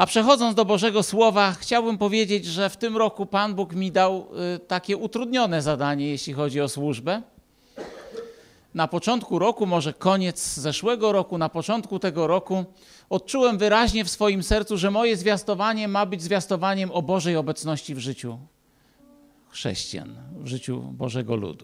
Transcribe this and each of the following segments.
A przechodząc do Bożego Słowa, chciałbym powiedzieć, że w tym roku Pan Bóg mi dał takie utrudnione zadanie, jeśli chodzi o służbę. Na początku roku, może koniec zeszłego roku, na początku tego roku, odczułem wyraźnie w swoim sercu, że moje zwiastowanie ma być zwiastowaniem o Bożej obecności w życiu chrześcijan, w życiu Bożego ludu.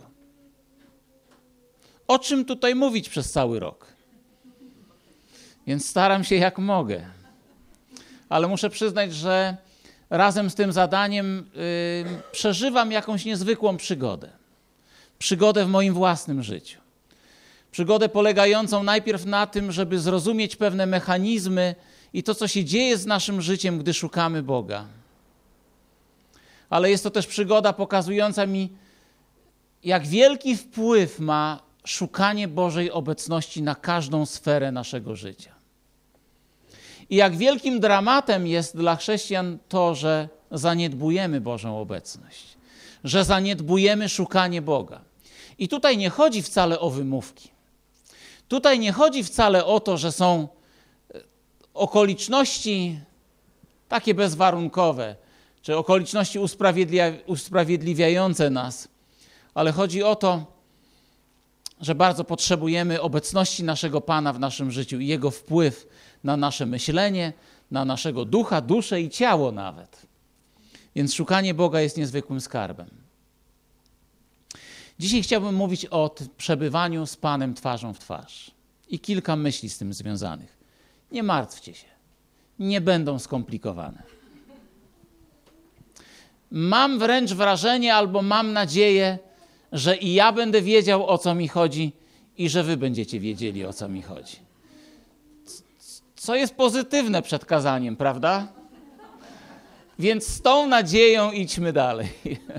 O czym tutaj mówić przez cały rok? Więc staram się jak mogę. Ale muszę przyznać, że razem z tym zadaniem przeżywam jakąś niezwykłą przygodę. Przygodę w moim własnym życiu. Przygodę polegającą najpierw na tym, żeby zrozumieć pewne mechanizmy i to, co się dzieje z naszym życiem, gdy szukamy Boga. Ale jest to też przygoda pokazująca mi, jak wielki wpływ ma szukanie Bożej obecności na każdą sferę naszego życia. I jak wielkim dramatem jest dla chrześcijan to, że zaniedbujemy Bożą obecność, że zaniedbujemy szukanie Boga. I tutaj nie chodzi wcale o wymówki. Tutaj nie chodzi wcale o to, że są okoliczności takie bezwarunkowe, czy okoliczności usprawiedliwiające nas, ale chodzi o to, że bardzo potrzebujemy obecności naszego Pana w naszym życiu i Jego wpływ na nasze myślenie, na naszego ducha, duszę i ciało nawet. Więc szukanie Boga jest niezwykłym skarbem. Dzisiaj chciałbym mówić o przebywaniu z Panem twarzą w twarz. I kilka myśli z tym związanych. Nie martwcie się. Nie będą skomplikowane. Mam wręcz wrażenie albo mam nadzieję, że i ja będę wiedział, o co mi chodzi i że wy będziecie wiedzieli, o co mi chodzi. Co jest pozytywne przed kazaniem, prawda? Więc z tą nadzieją idźmy dalej.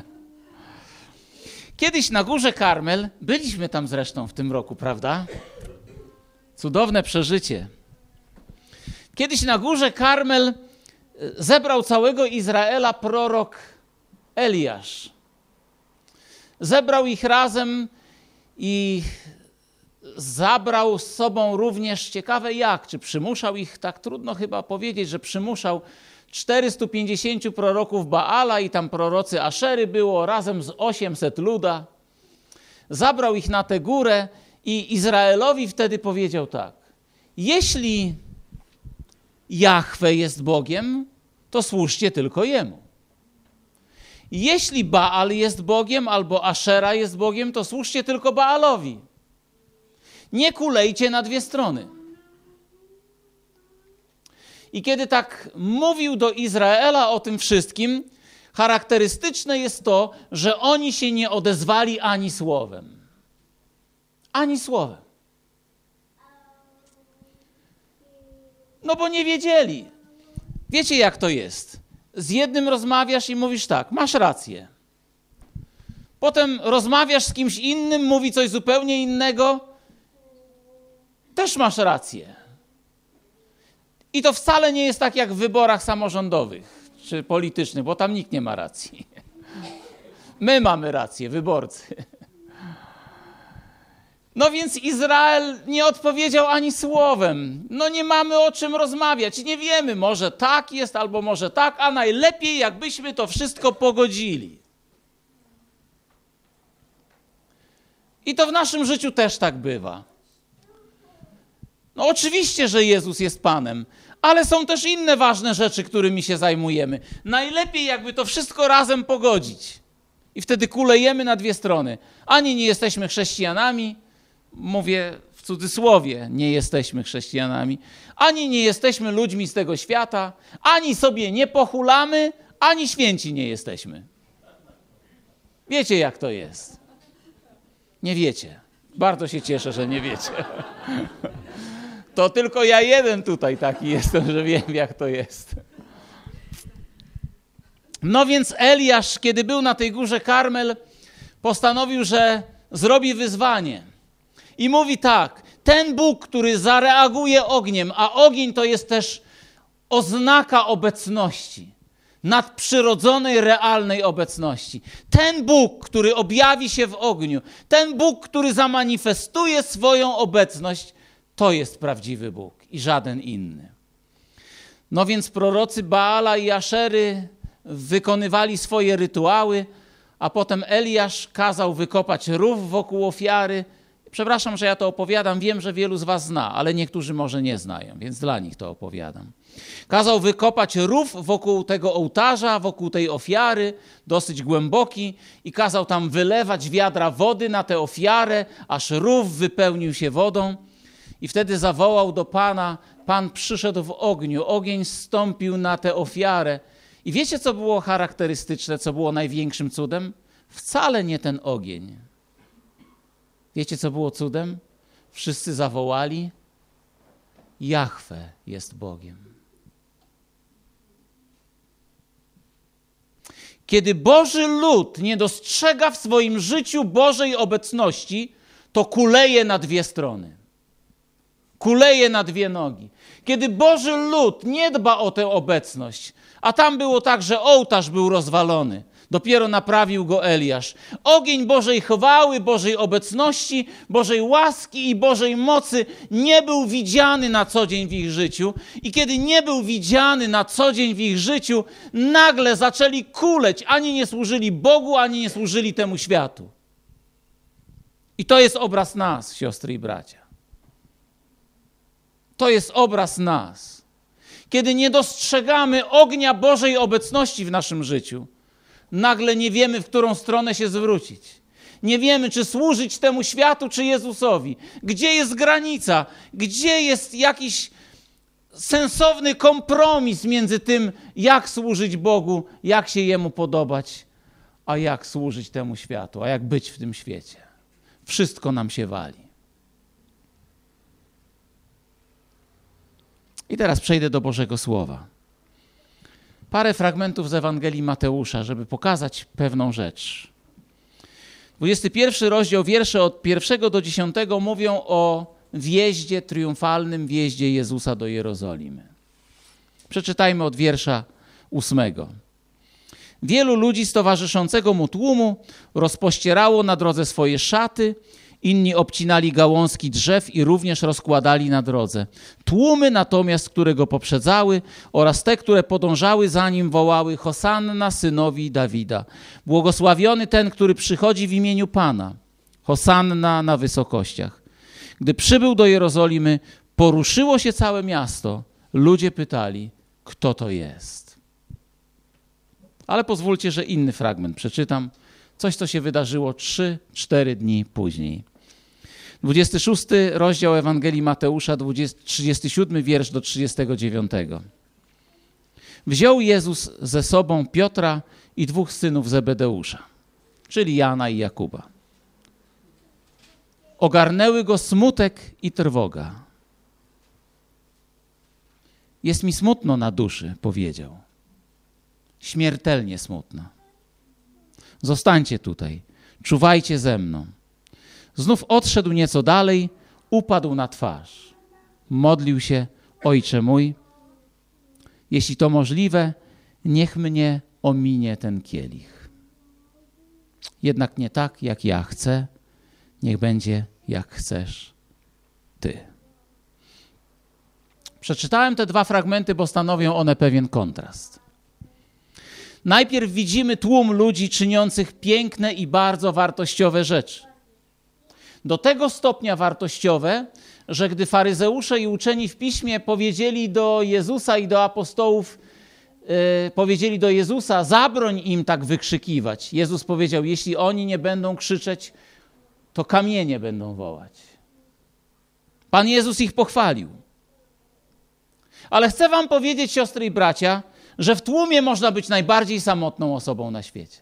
Kiedyś na Górze Karmel, byliśmy tam zresztą w tym roku, prawda? Cudowne przeżycie. Kiedyś na Górze Karmel zebrał całego Izraela prorok Eliasz. Zebrał ich razem i zabrał z sobą również, ciekawe jak, czy przymuszał ich, tak trudno chyba powiedzieć, że przymuszał 450 proroków Baala i tam prorocy Aszery było, razem z 800 luda. Zabrał ich na tę górę i Izraelowi wtedy powiedział tak: jeśli Jahwe jest Bogiem, to służcie tylko Jemu. Jeśli Baal jest Bogiem albo Aszera jest Bogiem, to służcie tylko Baalowi. Nie kulejcie na dwie strony. I kiedy tak mówił do Izraela o tym wszystkim, charakterystyczne jest to, że oni się nie odezwali ani słowem. Ani słowem. No bo nie wiedzieli. Wiecie, jak to jest. Z jednym rozmawiasz i mówisz tak, masz rację. Potem rozmawiasz z kimś innym, mówi coś zupełnie innego, też masz rację. I to wcale nie jest tak jak w wyborach samorządowych czy politycznych, bo tam nikt nie ma racji. My mamy rację, wyborcy. No więc Izrael nie odpowiedział ani słowem. No nie mamy o czym rozmawiać. Nie wiemy, może tak jest albo może tak, a najlepiej jakbyśmy to wszystko pogodzili. I to w naszym życiu też tak bywa. No oczywiście, że Jezus jest Panem, ale są też inne ważne rzeczy, którymi się zajmujemy. Najlepiej jakby to wszystko razem pogodzić. I wtedy kulejemy na dwie strony. Ani nie jesteśmy chrześcijanami, mówię w cudzysłowie, nie jesteśmy chrześcijanami, ani nie jesteśmy ludźmi z tego świata, ani sobie nie pochulamy, ani święci nie jesteśmy. Wiecie, jak to jest? Nie wiecie. Bardzo się cieszę, że nie wiecie. To tylko ja jeden tutaj taki jestem, że wiem, jak to jest. No więc Eliasz, kiedy był na tej górze Karmel, postanowił, że zrobi wyzwanie. I mówi tak, ten Bóg, który zareaguje ogniem, a ogień to jest też oznaka obecności, nadprzyrodzonej, realnej obecności. Ten Bóg, który objawi się w ogniu, ten Bóg, który zamanifestuje swoją obecność, to jest prawdziwy Bóg i żaden inny. No więc prorocy Baala i Aszery wykonywali swoje rytuały, a potem Eliasz kazał wykopać rów wokół ofiary. Przepraszam, że ja to opowiadam, wiem, że wielu z was zna, ale niektórzy może nie znają, więc dla nich to opowiadam. Kazał wykopać rów wokół tego ołtarza, wokół tej ofiary, dosyć głęboki, i kazał tam wylewać wiadra wody na tę ofiarę, aż rów wypełnił się wodą. I wtedy zawołał do Pana, Pan przyszedł w ogniu, ogień zstąpił na tę ofiarę. I wiecie, co było charakterystyczne, co było największym cudem? Wcale nie ten ogień. Wiecie, co było cudem? Wszyscy zawołali: Jahwe jest Bogiem. Kiedy Boży lud nie dostrzega w swoim życiu Bożej obecności, to kuleje na dwie strony. Kuleje na dwie nogi. Kiedy Boży lud nie dba o tę obecność, a tam było tak, że ołtarz był rozwalony, dopiero naprawił go Eliasz. Ogień Bożej chwały, Bożej obecności, Bożej łaski i Bożej mocy nie był widziany na co dzień w ich życiu. I kiedy nie był widziany na co dzień w ich życiu, nagle zaczęli kuleć. Ani nie służyli Bogu, ani nie służyli temu światu. I to jest obraz nas, siostry i bracia. To jest obraz nas. Kiedy nie dostrzegamy ognia Bożej obecności w naszym życiu, nagle nie wiemy, w którą stronę się zwrócić. Nie wiemy, czy służyć temu światu, czy Jezusowi. Gdzie jest granica? Gdzie jest jakiś sensowny kompromis między tym, jak służyć Bogu, jak się Jemu podobać, a jak służyć temu światu, a jak być w tym świecie. Wszystko nam się wali. I teraz przejdę do Bożego Słowa. Parę fragmentów z Ewangelii Mateusza, żeby pokazać pewną rzecz. 21 rozdział, wiersze od 1 do 10 mówią o wjeździe, triumfalnym wjeździe Jezusa do Jerozolimy. Przeczytajmy od wiersza 8. Wielu ludzi z towarzyszącego mu tłumu rozpościerało na drodze swoje szaty, inni obcinali gałązki drzew i również rozkładali na drodze. Tłumy natomiast, które go poprzedzały oraz te, które podążały za nim, wołały: Hosanna synowi Dawida. Błogosławiony ten, który przychodzi w imieniu Pana. Hosanna na wysokościach. Gdy przybył do Jerozolimy, poruszyło się całe miasto. Ludzie pytali, kto to jest. Ale pozwólcie, że inny fragment przeczytam. Coś, co się wydarzyło 3-4 dni później. 26 rozdział Ewangelii Mateusza, 37 wiersz do 39. Wziął Jezus ze sobą Piotra i 2 synów Zebedeusza, czyli Jana i Jakuba. Ogarnęły go smutek i trwoga. Jest mi smutno na duszy, powiedział. Śmiertelnie smutno. Zostańcie tutaj, czuwajcie ze mną. Znów odszedł nieco dalej, upadł na twarz. Modlił się: Ojcze mój, jeśli to możliwe, niech mnie ominie ten kielich. Jednak nie tak, jak ja chcę, niech będzie, jak chcesz Ty. Przeczytałem te 2 fragmenty, bo stanowią one pewien kontrast. Najpierw widzimy tłum ludzi czyniących piękne i bardzo wartościowe rzeczy. Do tego stopnia wartościowe, że gdy faryzeusze i uczeni w piśmie powiedzieli do Jezusa i do apostołów, powiedzieli do Jezusa: zabroń im tak wykrzykiwać. Jezus powiedział: jeśli oni nie będą krzyczeć, to kamienie będą wołać. Pan Jezus ich pochwalił. Ale chcę wam powiedzieć, siostry i bracia, że w tłumie można być najbardziej samotną osobą na świecie.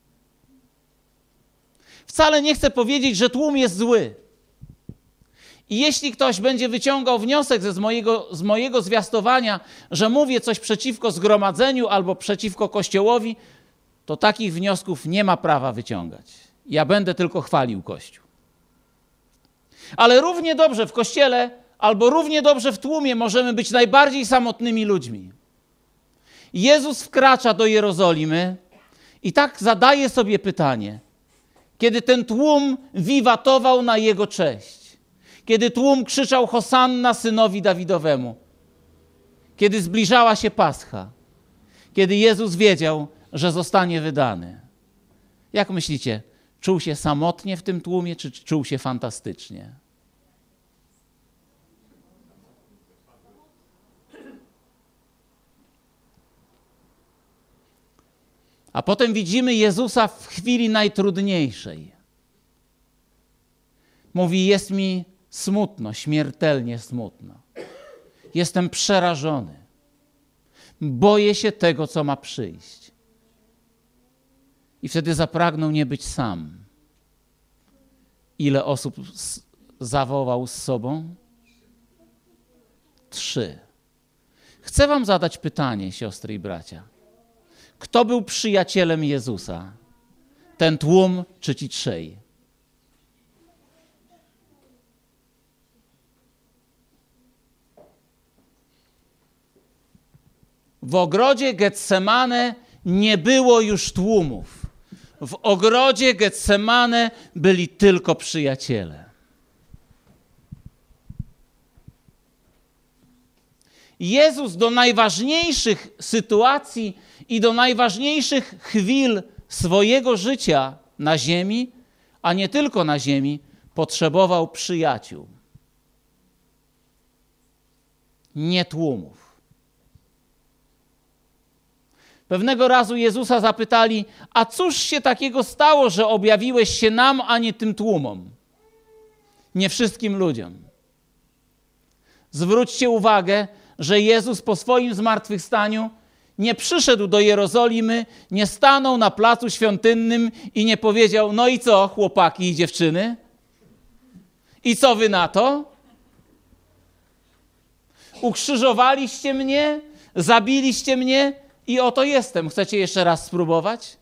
Wcale nie chcę powiedzieć, że tłum jest zły. I jeśli ktoś będzie wyciągał wniosek z mojego zwiastowania, że mówię coś przeciwko zgromadzeniu albo przeciwko Kościołowi, to takich wniosków nie ma prawa wyciągać. Ja będę tylko chwalił Kościół. Ale równie dobrze w Kościele albo równie dobrze w tłumie możemy być najbardziej samotnymi ludźmi. Jezus wkracza do Jerozolimy i tak zadaje sobie pytanie, kiedy ten tłum wiwatował na Jego cześć, kiedy tłum krzyczał Hosanna synowi Dawidowemu, kiedy zbliżała się Pascha, kiedy Jezus wiedział, że zostanie wydany. Jak myślicie, czuł się samotnie w tym tłumie, czy czuł się fantastycznie? A potem widzimy Jezusa w chwili najtrudniejszej. Mówi, jest mi smutno, śmiertelnie smutno. Jestem przerażony. Boję się tego, co ma przyjść. I wtedy zapragnął nie być sam. Ile osób zawołał z sobą? 3. Chcę wam zadać pytanie, siostry i bracia. Kto był przyjacielem Jezusa? Ten tłum czy ci 3? W ogrodzie Getsemane nie było już tłumów. W ogrodzie Getsemane byli tylko przyjaciele. Jezus do najważniejszych sytuacji i do najważniejszych chwil swojego życia na ziemi, a nie tylko na ziemi, potrzebował przyjaciół. Nie tłumów. Pewnego razu Jezusa zapytali, a cóż się takiego stało, że objawiłeś się nam, a nie tym tłumom? Nie wszystkim ludziom. Zwróćcie uwagę, że Jezus po swoim zmartwychwstaniu nie przyszedł do Jerozolimy, nie stanął na placu świątynnym i nie powiedział, no i co, chłopaki i dziewczyny? I co wy na to? Ukrzyżowaliście mnie, zabiliście mnie i oto jestem. Chcecie jeszcze raz spróbować?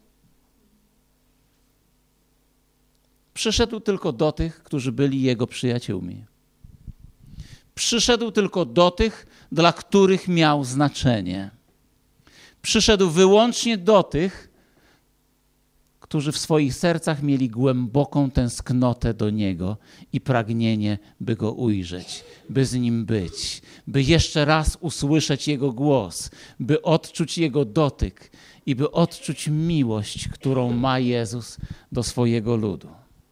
Przyszedł tylko do tych, którzy byli Jego przyjaciółmi. Przyszedł tylko do tych, dla których miał znaczenie. Przyszedł wyłącznie do tych, którzy w swoich sercach mieli głęboką tęsknotę do Niego i pragnienie, by Go ujrzeć, by z Nim być, by jeszcze raz usłyszeć Jego głos, by odczuć Jego dotyk i by odczuć miłość, którą ma Jezus do swojego ludu.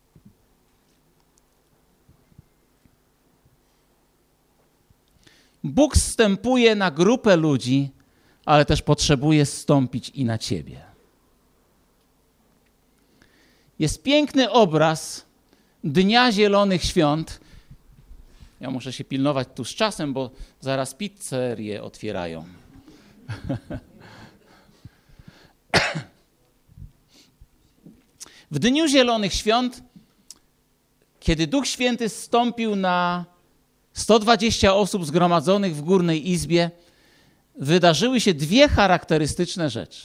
Bóg zstępuje na grupę ludzi, ale też potrzebuje zstąpić i na ciebie. Jest piękny obraz Dnia Zielonych Świąt. Ja muszę się pilnować tu z czasem, bo zaraz pizzerię otwierają. W Dniu Zielonych Świąt, kiedy Duch Święty zstąpił na 120 osób zgromadzonych w Górnej Izbie, wydarzyły się 2 charakterystyczne rzeczy.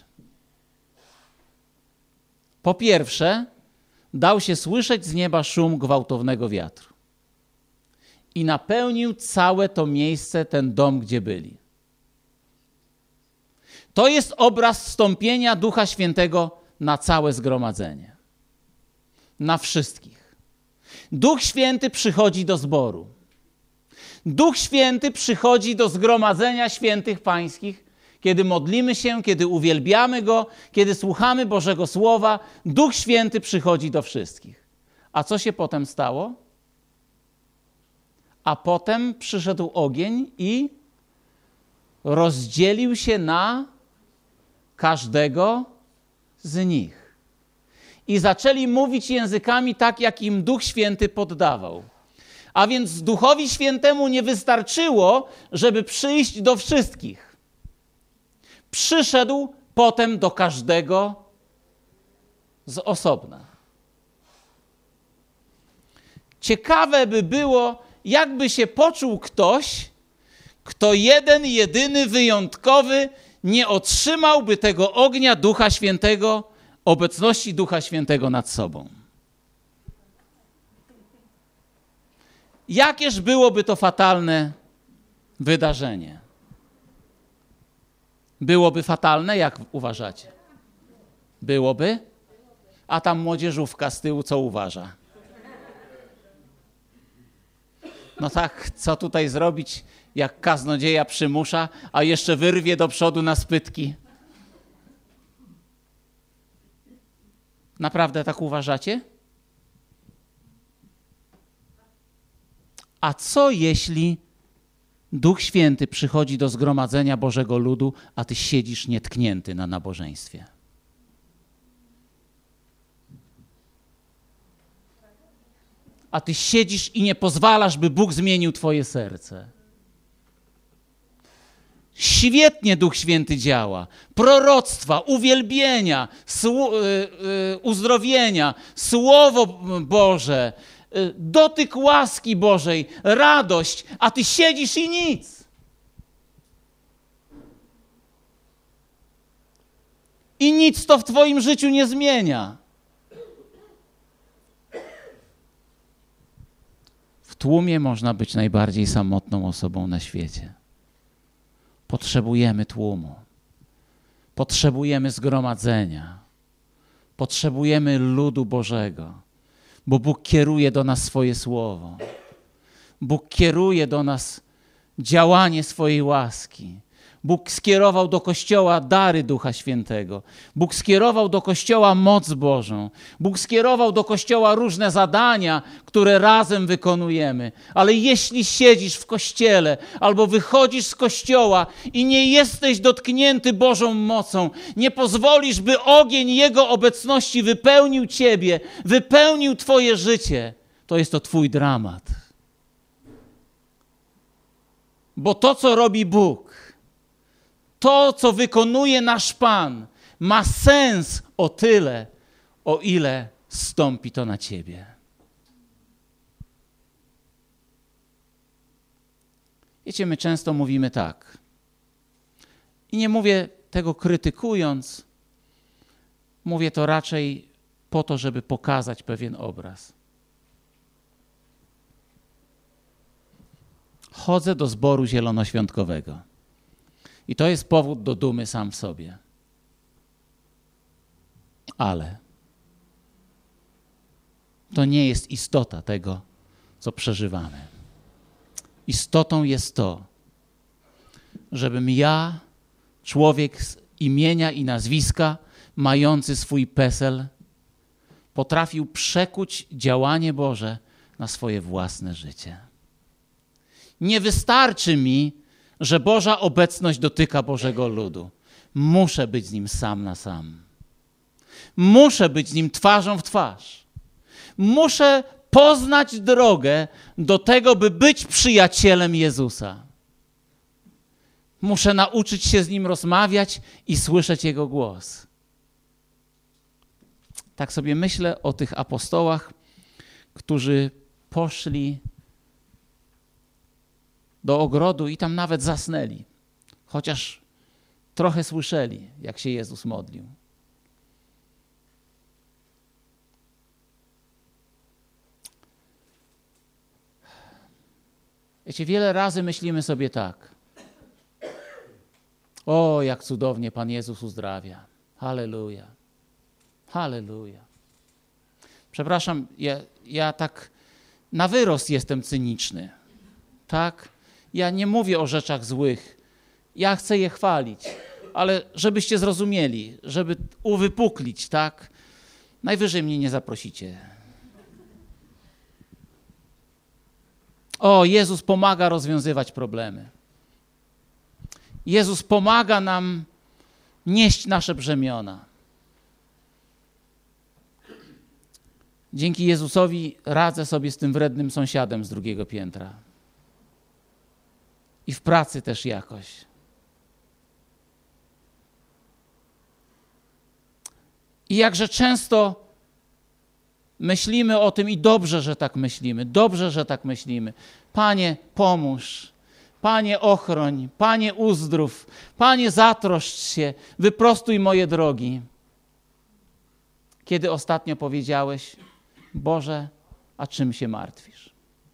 Po pierwsze, dał się słyszeć z nieba szum gwałtownego wiatru. I napełnił całe to miejsce, ten dom, gdzie byli. To jest obraz zstąpienia Ducha Świętego na całe zgromadzenie. Na wszystkich. Duch Święty przychodzi do zboru. Duch Święty przychodzi do zgromadzenia świętych pańskich, kiedy modlimy się, kiedy uwielbiamy Go, kiedy słuchamy Bożego Słowa. Duch Święty przychodzi do wszystkich. A co się potem stało? A potem przyszedł ogień i rozdzielił się na każdego z nich. I zaczęli mówić językami tak, jak im Duch Święty poddawał. A więc Duchowi Świętemu nie wystarczyło, żeby przyjść do wszystkich. Przyszedł potem do każdego z osobna. Ciekawe by było, jakby się poczuł ktoś, kto jeden, jedyny, wyjątkowy nie otrzymałby tego ognia Ducha Świętego, obecności Ducha Świętego nad sobą. Jakież byłoby to fatalne wydarzenie? Byłoby fatalne, jak uważacie? Byłoby? A tam młodzieżówka z tyłu co uważa? No tak, co tutaj zrobić? jak kaznodzieja przymusza, a jeszcze wyrwie do przodu na spytki. Naprawdę tak uważacie? A co jeśli Duch Święty przychodzi do zgromadzenia Bożego ludu, a ty siedzisz nietknięty na nabożeństwie? A ty siedzisz i nie pozwalasz, by Bóg zmienił twoje serce. Świetnie Duch Święty działa. Proroctwa, uwielbienia, uzdrowienia, Słowo Boże, dotyk łaski Bożej, radość, a ty siedzisz i nic. I nic to w twoim życiu nie zmienia. W tłumie można być najbardziej samotną osobą na świecie. Potrzebujemy tłumu. Potrzebujemy zgromadzenia. Potrzebujemy ludu Bożego, bo Bóg kieruje do nas swoje słowo. Bóg kieruje do nas działanie swojej łaski. Bóg skierował do Kościoła dary Ducha Świętego. Bóg skierował do Kościoła moc Bożą. Bóg skierował do Kościoła różne zadania, które razem wykonujemy. Ale jeśli siedzisz w Kościele albo wychodzisz z Kościoła i nie jesteś dotknięty Bożą mocą, nie pozwolisz, by ogień Jego obecności wypełnił ciebie, wypełnił twoje życie, to jest to twój dramat. Bo to, co robi Bóg, to, co wykonuje nasz Pan, ma sens o tyle, o ile stąpi to na ciebie. Wiecie, my często mówimy tak. I nie mówię tego krytykując, mówię to raczej po to, żeby pokazać pewien obraz. Chodzę do zboru zielonoświątkowego. I to jest powód do dumy sam w sobie. Ale to nie jest istota tego, co przeżywamy. Istotą jest to, żebym ja, człowiek z imienia i nazwiska, mający swój PESEL, potrafił przekuć działanie Boże na swoje własne życie. Nie wystarczy mi, że Boża obecność dotyka Bożego ludu. Muszę być z Nim sam na sam. Muszę być z Nim twarzą w twarz. Muszę poznać drogę do tego, by być przyjacielem Jezusa. Muszę nauczyć się z Nim rozmawiać i słyszeć Jego głos. Tak sobie myślę o tych apostołach, którzy poszli do ogrodu i tam nawet zasnęli, chociaż trochę słyszeli, jak się Jezus modlił. Wiecie, wiele razy myślimy sobie tak. O, jak cudownie Pan Jezus uzdrawia. Halleluja. Halleluja. Przepraszam, ja tak na wyrost jestem cyniczny. Tak? Ja nie mówię o rzeczach złych. Ja chcę je chwalić. Ale żebyście zrozumieli, żeby uwypuklić, tak? Najwyżej mnie nie zaprosicie. O, Jezus pomaga rozwiązywać problemy. Jezus pomaga nam nieść nasze brzemiona. Dzięki Jezusowi radzę sobie z tym wrednym sąsiadem z drugiego piętra. I w pracy też jakoś. I jakże często myślimy o tym i dobrze, że tak myślimy. Dobrze, że tak myślimy. Panie, pomóż. Panie, ochroń. Panie, uzdrów. Panie, zatroszcz się. Wyprostuj moje drogi. Kiedy ostatnio powiedziałeś: Boże, a czym się martwisz?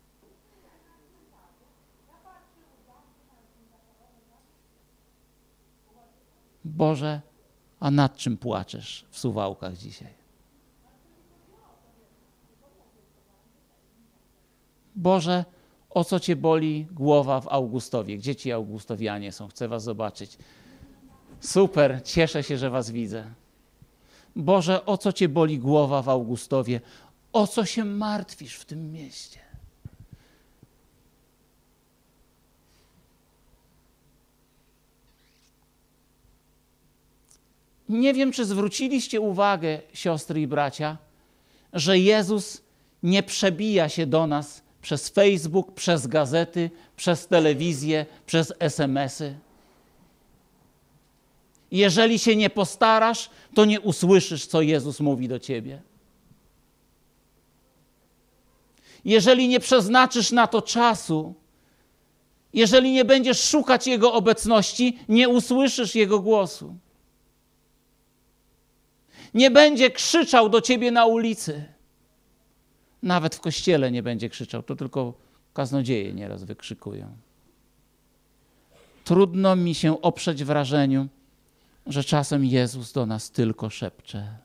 Boże, a nad czym płaczesz w Suwałkach dzisiaj? Boże, o co cię boli głowa w Augustowie? Gdzie ci Augustowianie są? Chcę was zobaczyć. Super, cieszę się, że was widzę. Boże, o co cię boli głowa w Augustowie? O co się martwisz w tym mieście? Nie wiem, czy zwróciliście uwagę, siostry i bracia, że Jezus nie przebija się do nas przez Facebook, przez gazety, przez telewizję, przez SMS-y. Jeżeli się nie postarasz, to nie usłyszysz, co Jezus mówi do ciebie. Jeżeli nie przeznaczysz na to czasu, jeżeli nie będziesz szukać Jego obecności, nie usłyszysz Jego głosu. Nie będzie krzyczał do ciebie na ulicy. Nawet w kościele nie będzie krzyczał, to tylko kaznodzieje nieraz wykrzykują. Trudno mi się oprzeć wrażeniu, że czasem Jezus do nas tylko szepcze.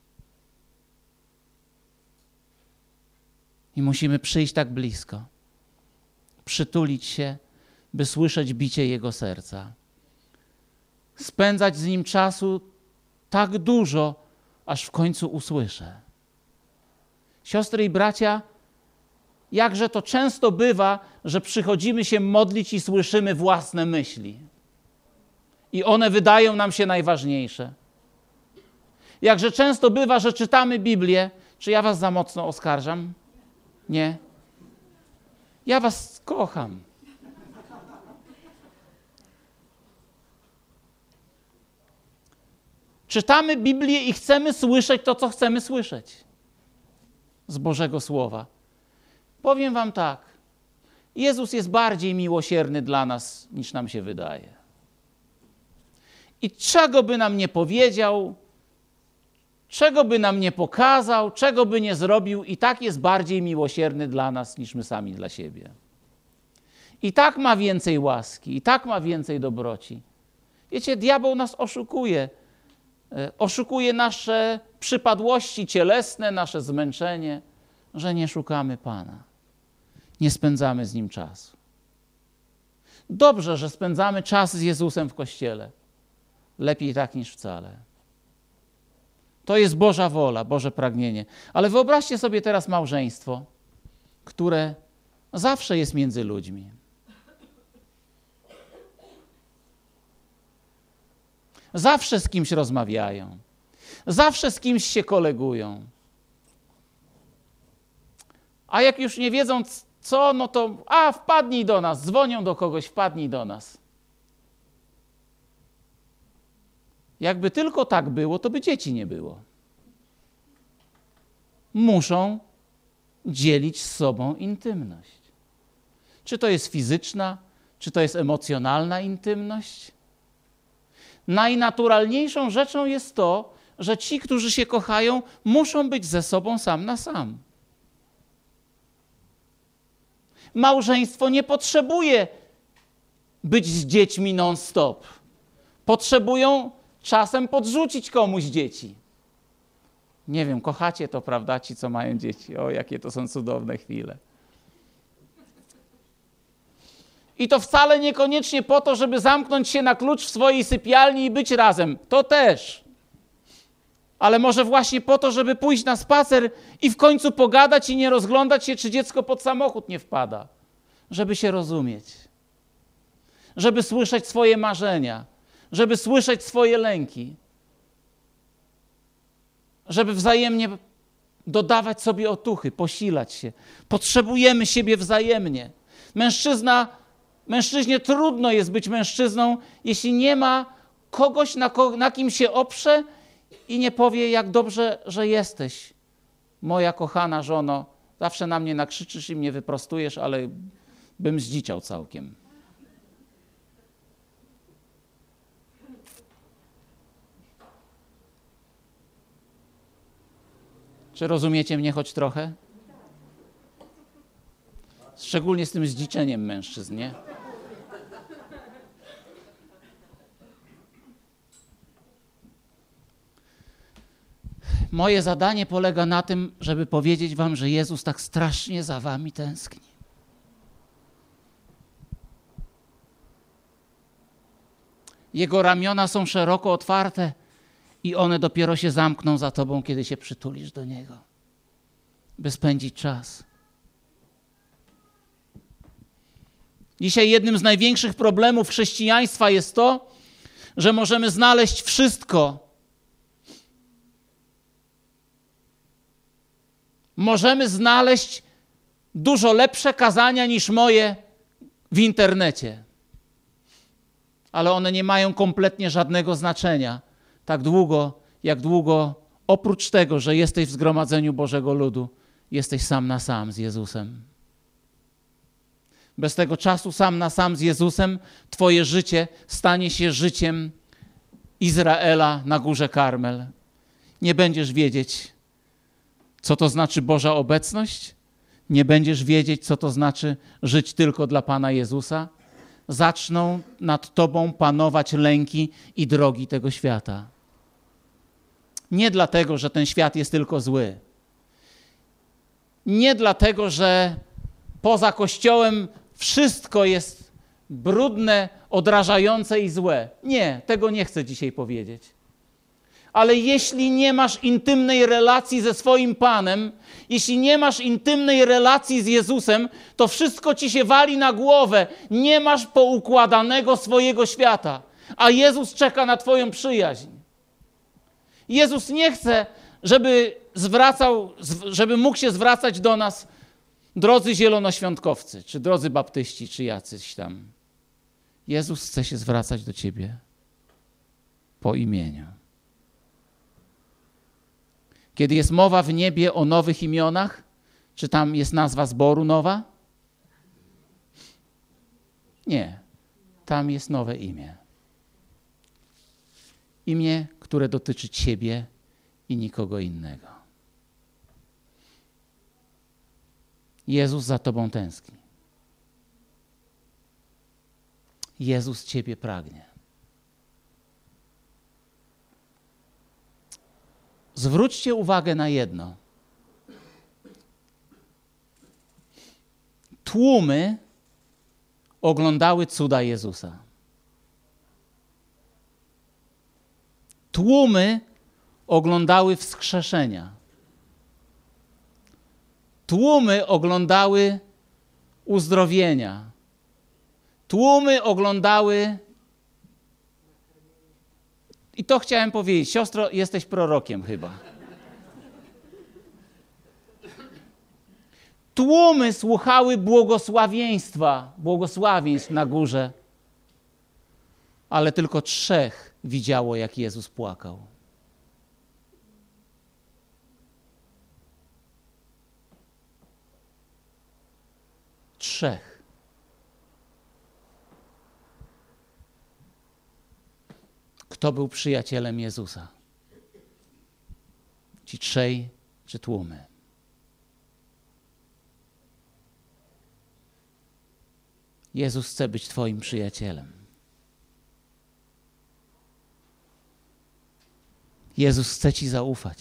I musimy przyjść tak blisko, przytulić się, by słyszeć bicie Jego serca. Spędzać z Nim czasu tak dużo, aż w końcu usłyszę. Siostry i bracia, jakże to często bywa, że przychodzimy się modlić i słyszymy własne myśli. I one wydają nam się najważniejsze. Jakże często bywa, że czytamy Biblię. Czy ja was za mocno oskarżam? Nie. Ja was kocham. Czytamy Biblię i chcemy słyszeć to, co chcemy słyszeć z Bożego Słowa. Powiem wam tak. Jezus jest bardziej miłosierny dla nas, niż nam się wydaje. I czego by nam nie powiedział, czego by nam nie pokazał, czego by nie zrobił, i tak jest bardziej miłosierny dla nas, niż my sami dla siebie. I tak ma więcej łaski, i tak ma więcej dobroci. Wiecie, diabeł nas oszukuje. Oszukuje nasze przypadłości cielesne, nasze zmęczenie, że nie szukamy Pana. Nie spędzamy z Nim czasu. Dobrze, że spędzamy czas z Jezusem w Kościele. Lepiej tak niż wcale. To jest Boża wola, Boże pragnienie. Ale wyobraźcie sobie teraz małżeństwo, które zawsze jest między ludźmi. Zawsze z kimś rozmawiają. Zawsze z kimś się kolegują. A jak już nie wiedzą co, no to wpadnij do nas, dzwonią do kogoś, wpadnij do nas. Jakby tylko tak było, to by dzieci nie było. Muszą dzielić z sobą intymność. Czy to jest fizyczna, czy to jest emocjonalna intymność? Najnaturalniejszą rzeczą jest to, że ci, którzy się kochają, muszą być ze sobą sam na sam. Małżeństwo nie potrzebuje być z dziećmi non-stop. Potrzebują czasem podrzucić komuś dzieci. Nie wiem, kochacie to, prawda, ci, co mają dzieci. O, jakie to są cudowne chwile. I to wcale niekoniecznie po to, żeby zamknąć się na klucz w swojej sypialni i być razem. To też. Ale może właśnie po to, żeby pójść na spacer i w końcu pogadać i nie rozglądać się, czy dziecko pod samochód nie wpada. Żeby się rozumieć. Żeby słyszeć swoje marzenia. Żeby słyszeć swoje lęki. Żeby wzajemnie dodawać sobie otuchy, posilać się. Potrzebujemy siebie wzajemnie. Mężczyźnie trudno jest być mężczyzną, jeśli nie ma kogoś, na kim się oprze i nie powie, jak dobrze, że jesteś, moja kochana żono. Zawsze na mnie nakrzyczysz i mnie wyprostujesz, ale bym zdziczał całkiem. Czy rozumiecie mnie choć trochę? Szczególnie z tym zdziczeniem mężczyzn, nie? Moje zadanie polega na tym, żeby powiedzieć wam, że Jezus tak strasznie za wami tęskni. Jego ramiona są szeroko otwarte i one dopiero się zamkną za tobą, kiedy się przytulisz do Niego, by spędzić czas. Dzisiaj jednym z największych problemów chrześcijaństwa jest to, że możemy znaleźć wszystko. Możemy znaleźć dużo lepsze kazania niż moje w internecie. Ale one nie mają kompletnie żadnego znaczenia. Tak długo oprócz tego, że jesteś w zgromadzeniu Bożego ludu, jesteś sam na sam z Jezusem. Bez tego czasu sam na sam z Jezusem twoje życie stanie się życiem Izraela na górze Karmel. Nie będziesz wiedzieć, co to znaczy Boża obecność. Nie będziesz wiedzieć, co to znaczy żyć tylko dla Pana Jezusa. Zaczną nad tobą panować lęki i drogi tego świata. Nie dlatego, że ten świat jest tylko zły. Nie dlatego, że poza Kościołem wszystko jest brudne, odrażające i złe. Nie, tego nie chcę dzisiaj powiedzieć. Ale jeśli nie masz intymnej relacji ze swoim Panem, jeśli nie masz intymnej relacji z Jezusem, to wszystko ci się wali na głowę. Nie masz poukładanego swojego świata, a Jezus czeka na twoją przyjaźń. Jezus nie chce, żeby mógł się zwracać do nas, drodzy zielonoświątkowcy, czy drodzy baptyści, czy jacyś tam. Jezus chce się zwracać do ciebie po imieniu. Kiedy jest mowa w niebie o nowych imionach, czy tam jest nazwa zboru nowa? Nie. Tam jest nowe imię. Imię, które dotyczy ciebie i nikogo innego. Jezus za tobą tęskni. Jezus ciebie pragnie. Zwróćcie uwagę na jedno. Tłumy oglądały cuda Jezusa. Tłumy oglądały wskrzeszenia. Tłumy oglądały uzdrowienia. Tłumy oglądały... I to chciałem powiedzieć. Siostro, jesteś prorokiem chyba. Tłumy słuchały błogosławieństw na górze, ale tylko 3 widziało, jak Jezus płakał. Trzech. Kto był przyjacielem Jezusa? Ci 3 czy tłumy? Jezus chce być twoim przyjacielem. Jezus chce ci zaufać.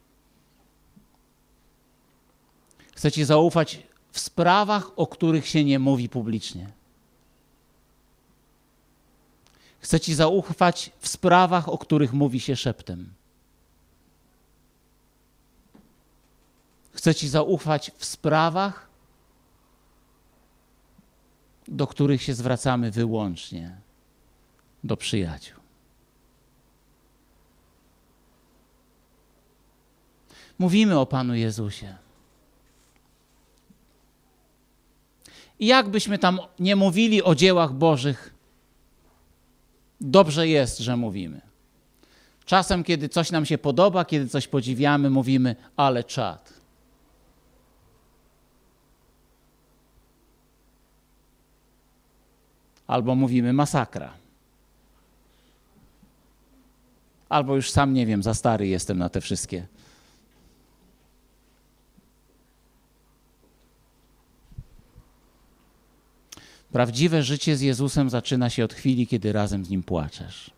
Chce ci zaufać w sprawach, o których się nie mówi publicznie. Chce ci zaufać w sprawach, o których mówi się szeptem. Chce ci zaufać w sprawach, do których się zwracamy wyłącznie do przyjaciół. Mówimy o Panu Jezusie. I jakbyśmy tam nie mówili o dziełach Bożych, dobrze jest, że mówimy. Czasem, kiedy coś nam się podoba, kiedy coś podziwiamy, mówimy, ale czad. Albo mówimy masakra. Albo już sam nie wiem, za stary jestem na te wszystkie. Prawdziwe życie z Jezusem zaczyna się od chwili, kiedy razem z Nim płaczesz.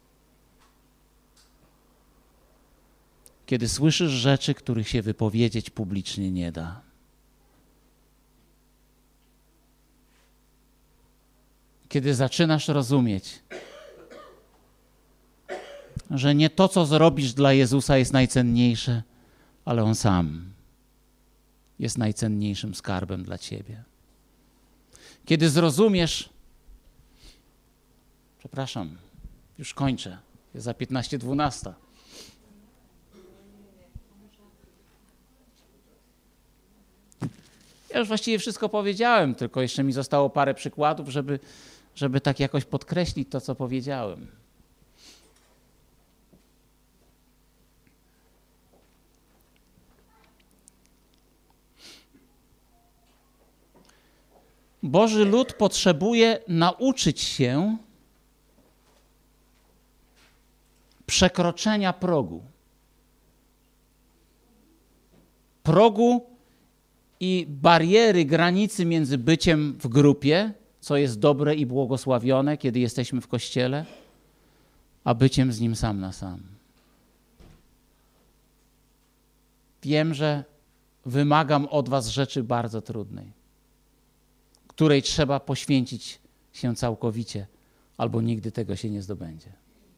Kiedy słyszysz rzeczy, których się wypowiedzieć publicznie nie da. Kiedy zaczynasz rozumieć, że nie to, co zrobisz dla Jezusa, jest najcenniejsze, ale On sam jest najcenniejszym skarbem dla ciebie. Kiedy zrozumiesz, przepraszam, już kończę, jest za 15:12. Ja już właściwie wszystko powiedziałem, tylko jeszcze mi zostało parę przykładów, żeby tak jakoś podkreślić to, co powiedziałem. Boży lud potrzebuje nauczyć się przekroczenia progu. Progu i bariery, granicy między byciem w grupie, co jest dobre i błogosławione, kiedy jesteśmy w Kościele, a byciem z Nim sam na sam. Wiem, że wymagam od was rzeczy bardzo trudnej, której trzeba poświęcić się całkowicie, albo nigdy tego się nie zdobędzie.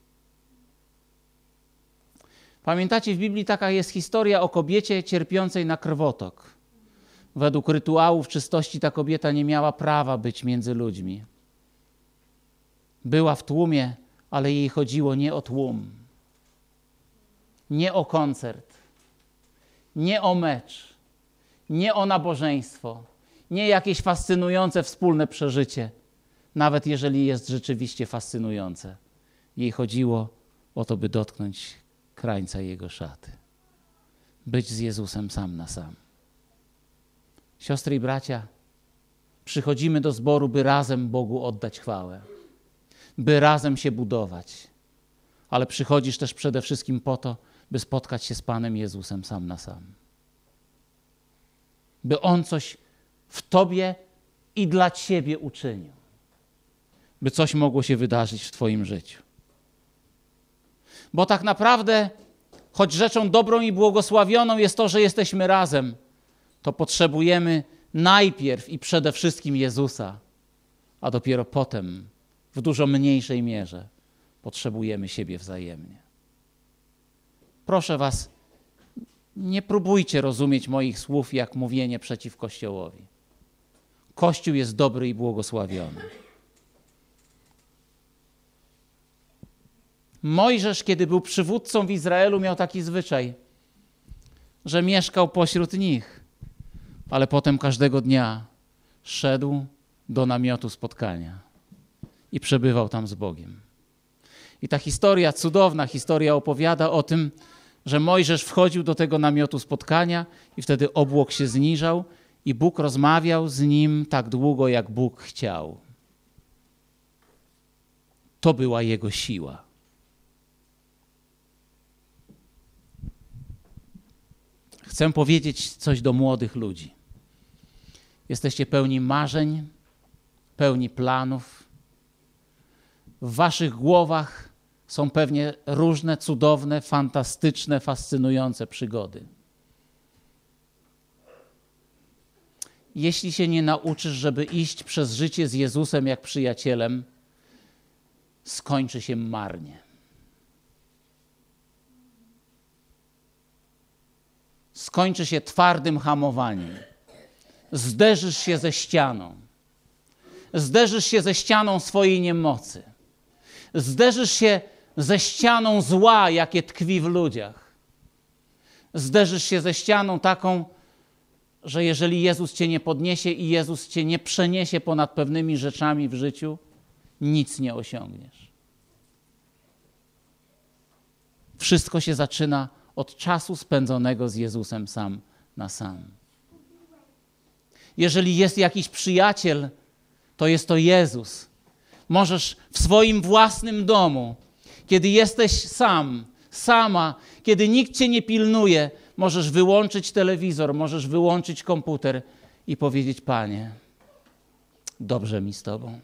Pamiętacie, w Biblii taka jest historia o kobiecie cierpiącej na krwotok. Według rytuałów czystości ta kobieta nie miała prawa być między ludźmi. Była w tłumie, ale jej chodziło nie o tłum, nie o koncert, nie o mecz, nie o nabożeństwo, nie jakieś fascynujące wspólne przeżycie, nawet jeżeli jest rzeczywiście fascynujące. Jej chodziło o to, by dotknąć krańca Jego szaty. Być z Jezusem sam na sam. Siostry i bracia, przychodzimy do zboru, by razem Bogu oddać chwałę, by razem się budować, ale przychodzisz też przede wszystkim po to, by spotkać się z Panem Jezusem sam na sam. By On coś w tobie i dla ciebie uczynił. By coś mogło się wydarzyć w twoim życiu. Bo tak naprawdę, choć rzeczą dobrą i błogosławioną jest to, że jesteśmy razem, to potrzebujemy najpierw i przede wszystkim Jezusa, a dopiero potem, w dużo mniejszej mierze, potrzebujemy siebie wzajemnie. Proszę was, nie próbujcie rozumieć moich słów jak mówienie przeciw Kościołowi. Kościół jest dobry i błogosławiony. Mojżesz, kiedy był przywódcą w Izraelu, miał taki zwyczaj, że mieszkał pośród nich, ale potem każdego dnia szedł do namiotu spotkania i przebywał tam z Bogiem. I ta historia, cudowna historia opowiada o tym, że Mojżesz wchodził do tego namiotu spotkania i wtedy obłok się zniżał i Bóg rozmawiał z nim tak długo, jak Bóg chciał. To była jego siła. Chcę powiedzieć coś do młodych ludzi. Jesteście pełni marzeń, pełni planów. W waszych głowach są pewnie różne cudowne, fantastyczne, fascynujące przygody. Jeśli się nie nauczysz, żeby iść przez życie z Jezusem jak przyjacielem, skończy się marnie. Skończy się twardym hamowaniem. Zderzysz się ze ścianą. Zderzysz się ze ścianą swojej niemocy. Zderzysz się ze ścianą zła, jakie tkwi w ludziach. Zderzysz się ze ścianą taką, że jeżeli Jezus cię nie podniesie i Jezus cię nie przeniesie ponad pewnymi rzeczami w życiu, nic nie osiągniesz. Wszystko się zaczyna od czasu spędzonego z Jezusem sam na sam. Jeżeli jest jakiś przyjaciel, to jest to Jezus. Możesz w swoim własnym domu, kiedy jesteś sam, sama, kiedy nikt cię nie pilnuje, możesz wyłączyć telewizor, możesz wyłączyć komputer i powiedzieć: Panie, dobrze mi z Tobą.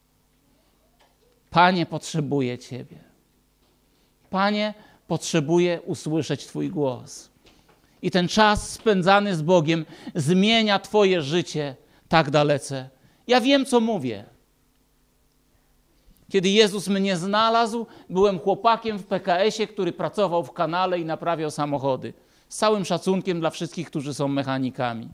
Panie, potrzebuję Ciebie. Panie, potrzebuję usłyszeć Twój głos. I ten czas spędzany z Bogiem zmienia Twoje życie tak dalece. Ja wiem, co mówię. Kiedy Jezus mnie znalazł, byłem chłopakiem w PKS-ie, który pracował w kanale i naprawiał samochody. Z całym szacunkiem dla wszystkich, którzy są mechanikami.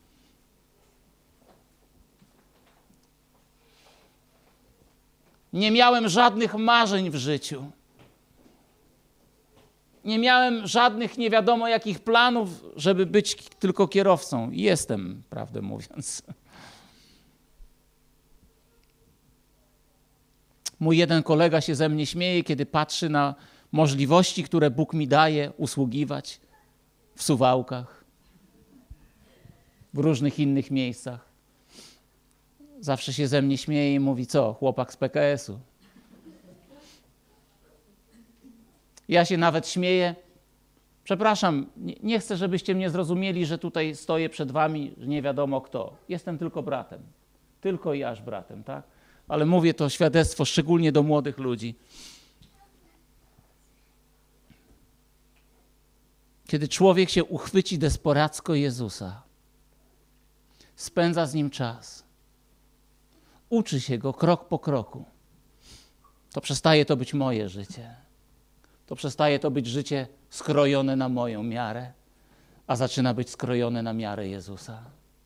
Nie miałem żadnych marzeń w życiu. Nie miałem żadnych nie wiadomo jakich planów, żeby być tylko kierowcą. I jestem, prawdę mówiąc. Mój jeden kolega się ze mnie śmieje, kiedy patrzy na możliwości, które Bóg mi daje usługiwać w Suwałkach, w różnych innych miejscach. Zawsze się ze mnie śmieje i mówi, co? Chłopak z PKS-u. Ja się nawet śmieję. Przepraszam, nie chcę, żebyście mnie zrozumieli, że tutaj stoję przed wami, że nie wiadomo kto. Jestem tylko bratem. Tylko i aż bratem, tak? Ale mówię to świadectwo szczególnie do młodych ludzi. Kiedy człowiek się uchwyci desperacko Jezusa, spędza z Nim czas, uczy się Go krok po kroku, to przestaje to być moje życie. To przestaje to być życie skrojone na moją miarę, a zaczyna być skrojone na miarę Jezusa.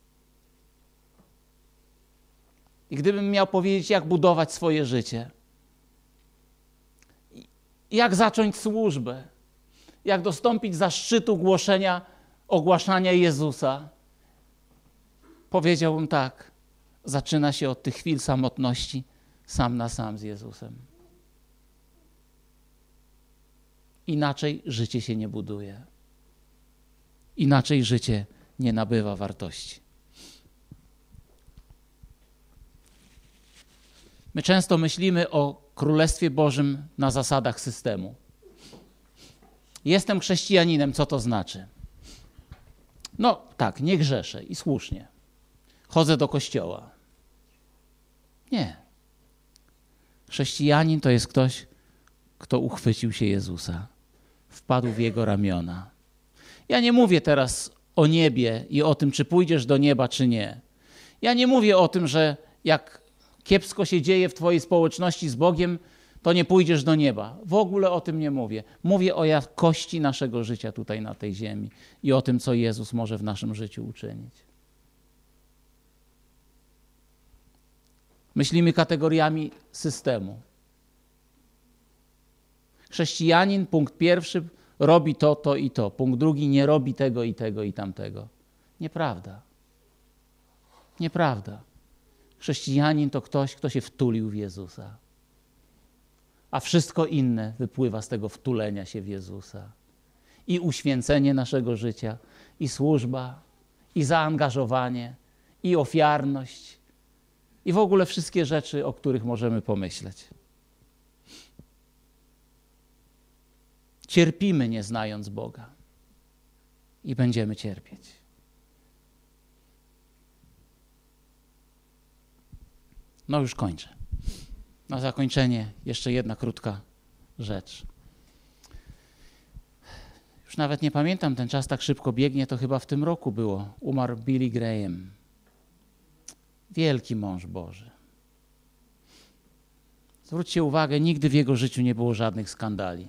I gdybym miał powiedzieć, jak budować swoje życie, jak zacząć służbę, jak dostąpić zaszczytu ogłaszania Jezusa, powiedziałbym tak, zaczyna się od tych chwil samotności sam na sam z Jezusem. Inaczej życie się nie buduje. Inaczej życie nie nabywa wartości. My często myślimy o Królestwie Bożym na zasadach systemu. Jestem chrześcijaninem, co to znaczy? No tak, nie grzeszę i słusznie. Chodzę do kościoła. Nie. Chrześcijanin to jest ktoś, kto uchwycił się Jezusa. Wpadł w Jego ramiona. Ja nie mówię teraz o niebie i o tym, czy pójdziesz do nieba, czy nie. Ja nie mówię o tym, że jak kiepsko się dzieje w twojej społeczności z Bogiem, to nie pójdziesz do nieba. W ogóle o tym nie mówię. Mówię o jakości naszego życia tutaj na tej ziemi i o tym, co Jezus może w naszym życiu uczynić. Myślimy kategoriami systemu. Chrześcijanin, punkt pierwszy, robi to, to i to. Punkt drugi, nie robi tego i tego i tamtego. Nieprawda. Nieprawda. Chrześcijanin to ktoś, kto się wtulił w Jezusa. A wszystko inne wypływa z tego wtulenia się w Jezusa. I uświęcenie naszego życia, i służba, i zaangażowanie, i ofiarność, i w ogóle wszystkie rzeczy, o których możemy pomyśleć. Cierpimy, nie znając Boga. I będziemy cierpieć. No już kończę. Na zakończenie jeszcze jedna krótka rzecz. Już nawet nie pamiętam, ten czas tak szybko biegnie, to chyba w tym roku było. Umarł Billy Graham. Wielki mąż Boży. Zwróćcie uwagę, nigdy w jego życiu nie było żadnych skandali.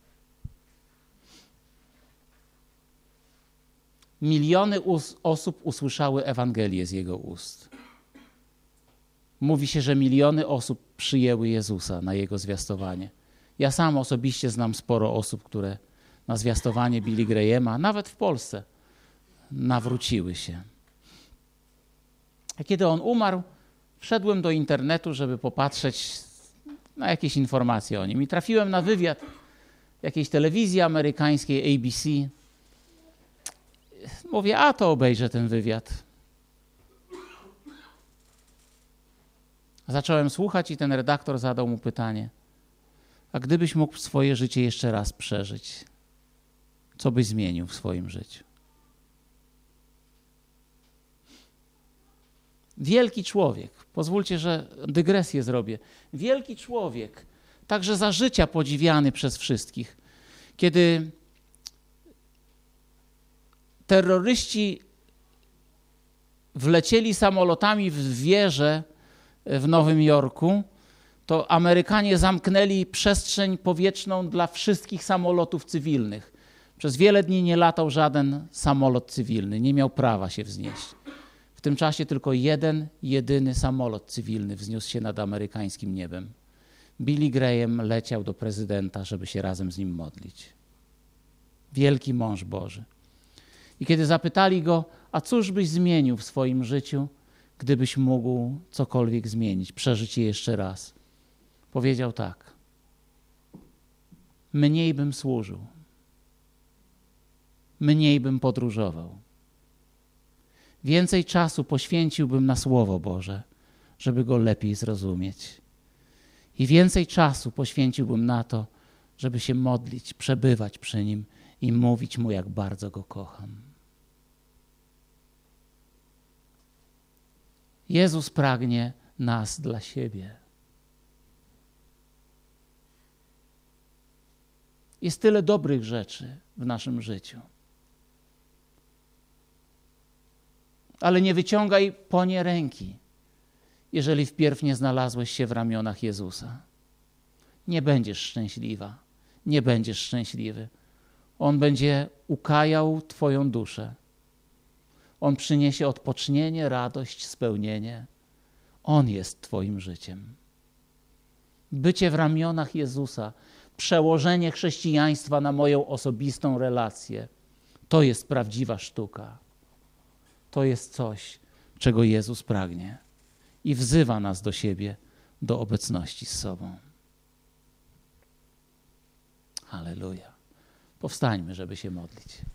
Miliony osób usłyszały Ewangelię z jego ust. Mówi się, że miliony osób przyjęły Jezusa na jego zwiastowanie. Ja sam osobiście znam sporo osób, które na zwiastowanie Billy Grahama, nawet w Polsce, nawróciły się. A kiedy on umarł, wszedłem do internetu, żeby popatrzeć na jakieś informacje o nim. I trafiłem na wywiad jakiejś telewizji amerykańskiej, ABC. Mówię, a to obejrzę ten wywiad. Zacząłem słuchać i ten redaktor zadał mu pytanie. A gdybyś mógł swoje życie jeszcze raz przeżyć, co byś zmienił w swoim życiu? Wielki człowiek, pozwólcie, że dygresję zrobię. Wielki człowiek, także za życia podziwiany przez wszystkich. Kiedy terroryści wlecieli samolotami w wieżę w Nowym Jorku, to Amerykanie zamknęli przestrzeń powietrzną dla wszystkich samolotów cywilnych. Przez wiele dni nie latał żaden samolot cywilny, nie miał prawa się wznieść. W tym czasie tylko jeden, jedyny samolot cywilny wzniósł się nad amerykańskim niebem. Billy Graham leciał do prezydenta, żeby się razem z nim modlić. Wielki mąż Boży. I kiedy zapytali go, a cóż byś zmienił w swoim życiu, gdybyś mógł cokolwiek zmienić, przeżyć je jeszcze raz? Powiedział tak: mniej bym służył, mniej bym podróżował, więcej czasu poświęciłbym na Słowo Boże, żeby go lepiej zrozumieć. I więcej czasu poświęciłbym na to, żeby się modlić, przebywać przy Nim i mówić Mu, jak bardzo Go kocham. Jezus pragnie nas dla siebie. Jest tyle dobrych rzeczy w naszym życiu. Ale nie wyciągaj po nie ręki, jeżeli wpierw nie znalazłeś się w ramionach Jezusa. Nie będziesz szczęśliwa, nie będziesz szczęśliwy. On będzie ukajał twoją duszę. On przyniesie odpocznienie, radość, spełnienie. On jest twoim życiem. Bycie w ramionach Jezusa, przełożenie chrześcijaństwa na moją osobistą relację, to jest prawdziwa sztuka. To jest coś, czego Jezus pragnie i wzywa nas do siebie, do obecności z sobą. Halleluja. Powstańmy, żeby się modlić.